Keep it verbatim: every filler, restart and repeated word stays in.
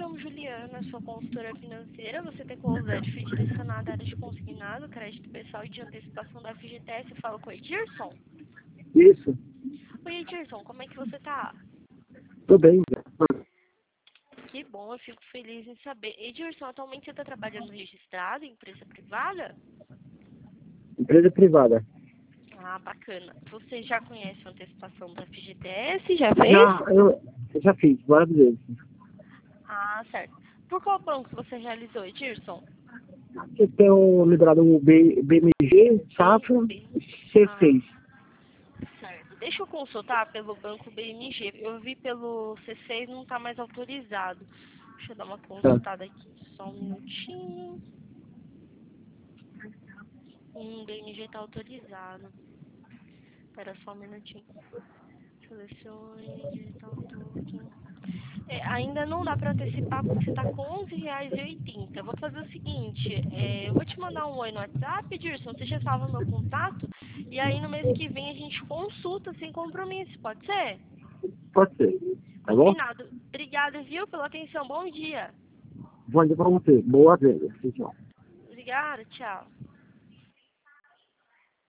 chamo Juliana, sou consultora financeira. Você tem curiosidade, fui direcionada à área de consignado, crédito pessoal e de antecipação da F G T S. Eu falo com o Edirson. Isso. Oi, Edirson, como é que você tá? Tô bem. Que bom, eu fico feliz em saber. Edirson, atualmente você está trabalhando registrado em empresa privada? Empresa privada. Ah, bacana. Você já conhece a antecipação da F G T S? Já fez? Já, eu, eu já fiz várias vezes. Ah, certo. Por qual banco você realizou, Edirson? Eu tenho liberado o B, BMG, Safra, Bem, C ah, seis. certo. Deixa eu consultar pelo banco B M G. Eu vi pelo C seis não está mais autorizado. Deixa eu dar uma Tá. consultada aqui. Só um minutinho. Hum, B M G está autorizado. Espera só um minutinho. Selecione digital token. É, ainda não dá para antecipar porque você está com onze reais e oitenta. Eu vou fazer o seguinte, é, eu vou te mandar um oi no WhatsApp, Dirson, você já salva meu contato, e aí no mês que vem a gente consulta sem compromisso, pode ser? Pode ser. Tá bom? Combinado. Obrigada, viu, pela atenção. Bom dia. Bom dia pra você. Boa venda. Tchau. Obrigada, tchau.